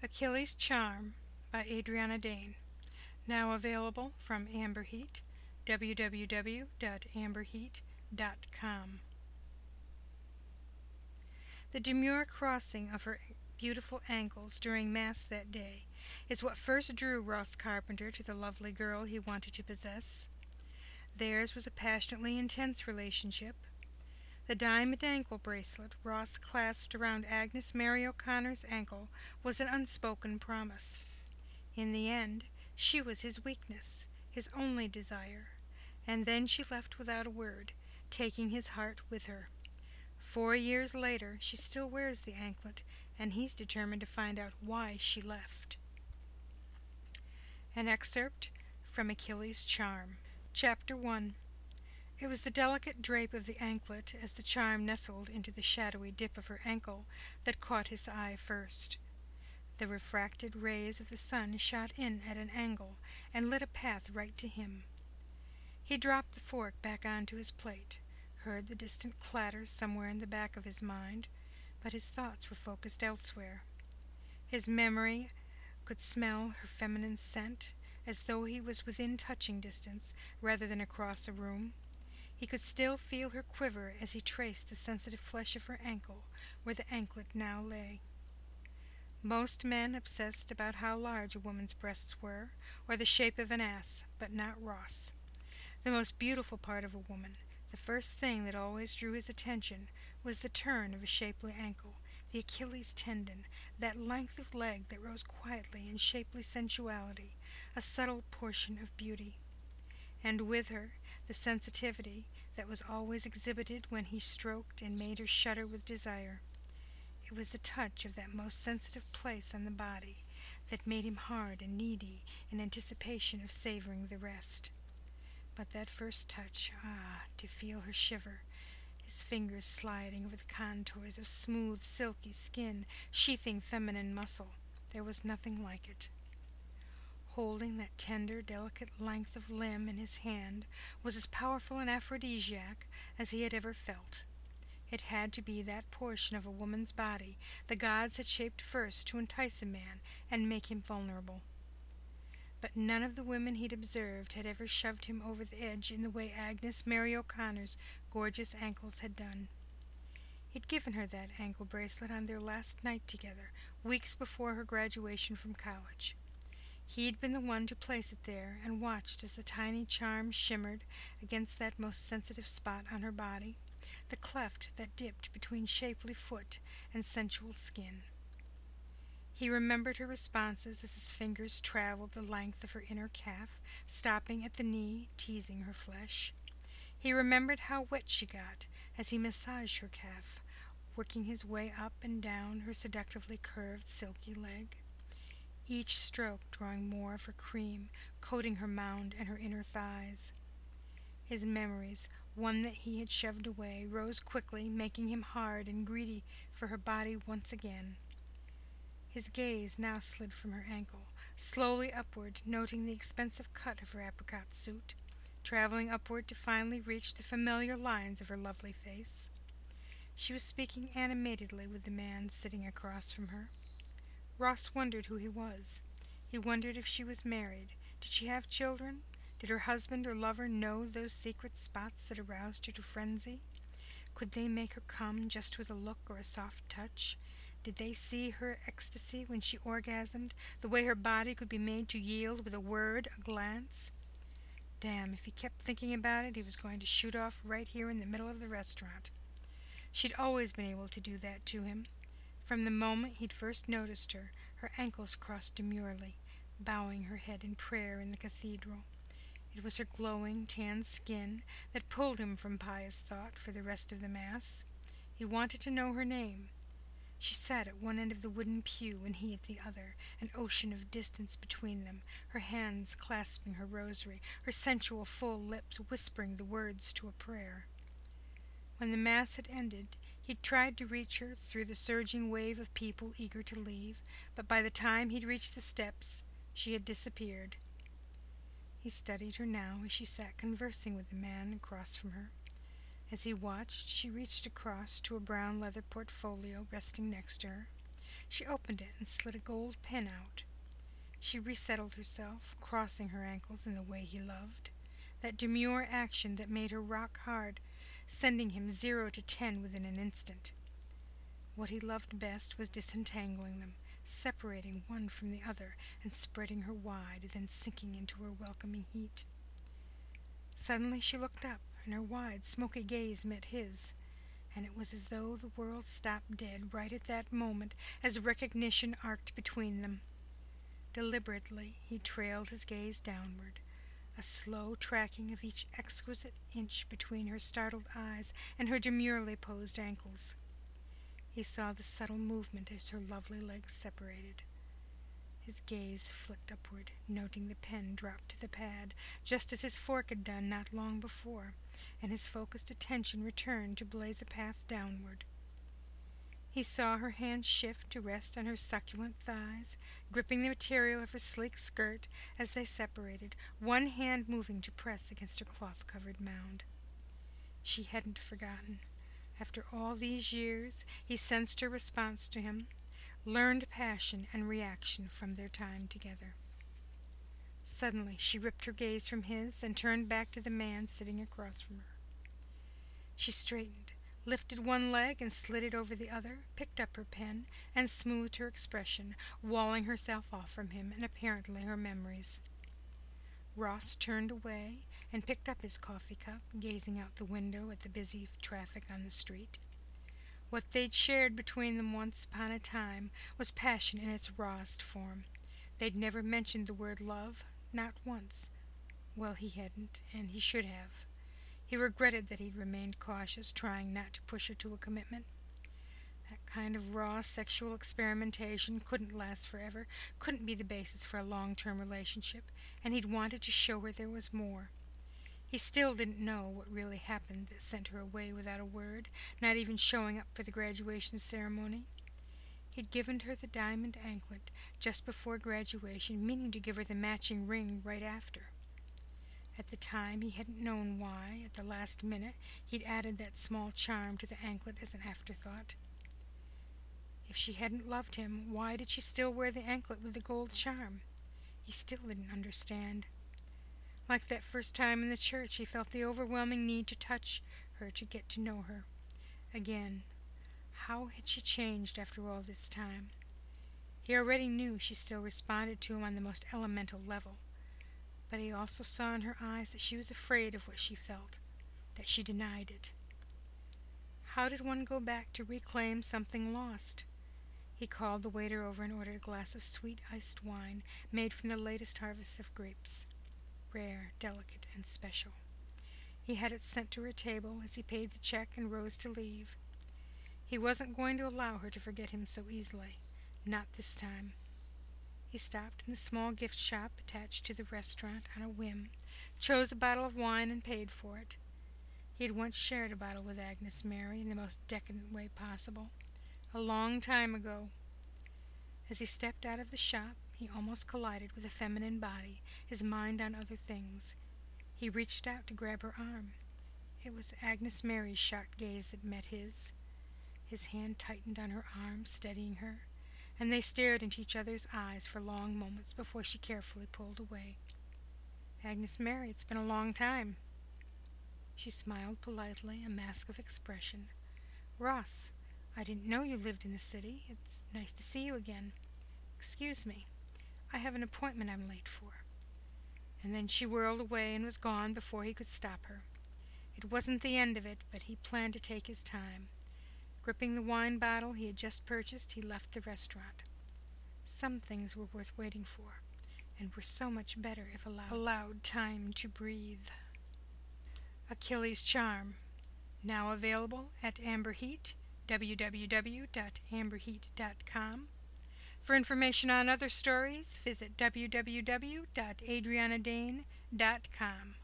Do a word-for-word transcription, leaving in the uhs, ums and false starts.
Achilles' Charm by Adriana Dane. Now available from Amber Heat, w w w dot amber heat dot com. The demure crossing of her beautiful ankles during Mass that day is what first drew Ross Carpenter to the lovely girl he wanted to possess. Theirs was a passionately intense relationship. The diamond ankle bracelet Ross clasped around Agnes Mary O'Connor's ankle was an unspoken promise. In the end, she was his weakness, his only desire. And then she left without a word, taking his heart with her. Four years later, she still wears the anklet, and he's determined to find out why she left. An excerpt from Achilles' Charm. Chapter one. It was the delicate drape of the anklet as the charm nestled into the shadowy dip of her ankle that caught his eye first. The refracted rays of the sun shot in at an angle and lit a path right to him. He dropped the fork back onto his plate, heard the distant clatter somewhere in the back of his mind, but his thoughts were focused elsewhere. His memory could smell her feminine scent, as though he was within touching distance rather than across a room. He could still feel her quiver as he traced the sensitive flesh of her ankle where the anklet now lay. Most men obsessed about how large a woman's breasts were, or the shape of an ass, but not Ross. The most beautiful part of a woman, the first thing that always drew his attention, was the turn of a shapely ankle, the Achilles tendon, that length of leg that rose quietly in shapely sensuality, a subtle portion of beauty. And with her, the sensitivity that was always exhibited when he stroked and made her shudder with desire. It was the touch of that most sensitive place on the body that made him hard and needy in anticipation of savoring the rest. But that first touch, ah, to feel her shiver, his fingers sliding over the contours of smooth, silky skin, sheathing feminine muscle, there was nothing like it. Holding that tender, delicate length of limb in his hand was as powerful an aphrodisiac as he had ever felt. It had to be that portion of a woman's body the gods had shaped first to entice a man and make him vulnerable. But none of the women he'd observed had ever shoved him over the edge in the way Agnes Mary O'Connor's gorgeous ankles had done. He'd given her that ankle bracelet on their last night together, weeks before her graduation from college. He'd been the one to place it there and watched as the tiny charm shimmered against that most sensitive spot on her body, the cleft that dipped between shapely foot and sensual skin. He remembered her responses as his fingers traveled the length of her inner calf, stopping at the knee, teasing her flesh. He remembered how wet she got as he massaged her calf, working his way up and down her seductively curved, silky leg. Each stroke drawing more of her cream, coating her mound and her inner thighs. His memories, one that he had shoved away, rose quickly, making him hard and greedy for her body once again. His gaze now slid from her ankle, slowly upward, noting the expensive cut of her apricot suit, traveling upward to finally reach the familiar lines of her lovely face. She was speaking animatedly with the man sitting across from her. Ross wondered who he was. He wondered if she was married. Did she have children? Did her husband or lover know those secret spots that aroused her to frenzy? Could they make her come just with a look or a soft touch? Did they see her ecstasy when she orgasmed, the way her body could be made to yield with a word, a glance? Damn, if he kept thinking about it, he was going to shoot off right here in the middle of the restaurant. She'd always been able to do that to him. From the moment he'd first noticed her, her ankles crossed demurely, bowing her head in prayer in the cathedral. It was her glowing, tan skin that pulled him from pious thought for the rest of the Mass. He wanted to know her name. She sat at one end of the wooden pew and he at the other, an ocean of distance between them, her hands clasping her rosary, her sensual full lips whispering the words to a prayer. When the Mass had ended, he tried to reach her through the surging wave of people eager to leave, but by the time he'd reached the steps, she had disappeared. He studied her now as she sat conversing with the man across from her. As he watched, she reached across to a brown leather portfolio resting next to her. She opened it and slid a gold pen out. She resettled herself, crossing her ankles in the way he loved, that demure action that made her rock hard, sending him zero to ten within an instant. What he loved best was disentangling them, separating one from the other and spreading her wide, then sinking into her welcoming heat. Suddenly she looked up, and her wide, smoky gaze met his, and it was as though the world stopped dead right at that moment as recognition arced between them. Deliberately he trailed his gaze downward, a slow tracking of each exquisite inch between her startled eyes and her demurely posed ankles. He saw the subtle movement as her lovely legs separated. His gaze flicked upward, noting the pen drop to the pad, just as his fork had done not long before, and his focused attention returned to blaze a path downward. He saw her hand shift to rest on her succulent thighs, gripping the material of her sleek skirt as they separated, one hand moving to press against her cloth-covered mound. She hadn't forgotten. After all these years, he sensed her response to him, learned passion and reaction from their time together. Suddenly she ripped her gaze from his and turned back to the man sitting across from her. She straightened, lifted one leg and slid it over the other, picked up her pen, and smoothed her expression, walling herself off from him and apparently her memories. Ross turned away and picked up his coffee cup, gazing out the window at the busy traffic on the street. What they'd shared between them once upon a time was passion in its rawest form. They'd never mentioned the word love, not once. Well, he hadn't, and he should have. He regretted that he'd remained cautious, trying not to push her to a commitment. That kind of raw sexual experimentation couldn't last forever, couldn't be the basis for a long-term relationship, and he'd wanted to show her there was more. He still didn't know what really happened that sent her away without a word, not even showing up for the graduation ceremony. He'd given her the diamond anklet just before graduation, meaning to give her the matching ring right after. At the time, he hadn't known why, at the last minute, he'd added that small charm to the anklet as an afterthought. If she hadn't loved him, why did she still wear the anklet with the gold charm? He still didn't understand. Like that first time in the church, he felt the overwhelming need to touch her, to get to know her. Again, how had she changed after all this time? He already knew she still responded to him on the most elemental level, but he also saw in her eyes that she was afraid of what she felt, that she denied it. How did one go back to reclaim something lost? He called the waiter over and ordered a glass of sweet iced wine made from the latest harvest of grapes, rare, delicate, and special. He had it sent to her table as he paid the check and rose to leave. He wasn't going to allow her to forget him so easily, not this time. He stopped in the small gift shop attached to the restaurant on a whim, chose a bottle of wine and paid for it. He had once shared a bottle with Agnes Mary in the most decadent way possible, a long time ago. As he stepped out of the shop, he almost collided with a feminine body, his mind on other things. He reached out to grab her arm. It was Agnes Mary's shocked gaze that met his. His hand tightened on her arm, steadying her, and they stared into each other's eyes for long moments before she carefully pulled away. "Agnes Mary, it's been a long time." She smiled politely, a mask of expression. "Ross, I didn't know you lived in the city. It's nice to see you again. Excuse me, I have an appointment I'm late for." And then she whirled away and was gone before he could stop her. It wasn't the end of it, but he planned to take his time. Gripping the wine bottle he had just purchased, he left the restaurant. Some things were worth waiting for, and were so much better if allowed, allowed time to breathe. Achilles' Charm, now available at Amber Heat, w w w dot amber heat dot com. For information on other stories, visit w w w dot adriana dane dot com.